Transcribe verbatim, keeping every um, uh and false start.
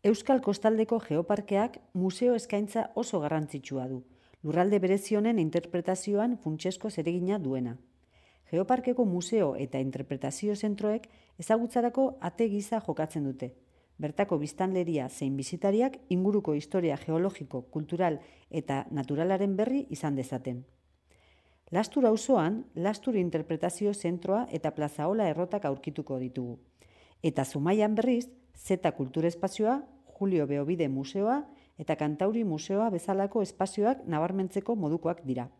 Euskal Kostaldeko Geoparkeak museo eskaintza oso garrantzitsua du, lurralde berezionen interpretazioan funtsezko zeregina duena. Geoparkeko museo eta interpretazio zentroek ezagutzarako ate gisa jokatzen dute. Bertako biztanleria zein bisitariak inguruko historia geologiko, kultural eta naturalaren berri izan dezaten. Lastur auzoan, Lastur interpretazio zentroa eta Plazaola errotak aurkituko ditugu. Eta Zumaian berriz, Zeta Kulturespazioa, Julio Beobide Museoa eta Kantauri Museoa bezalako espazioak nabarmentzeko modukoak dira.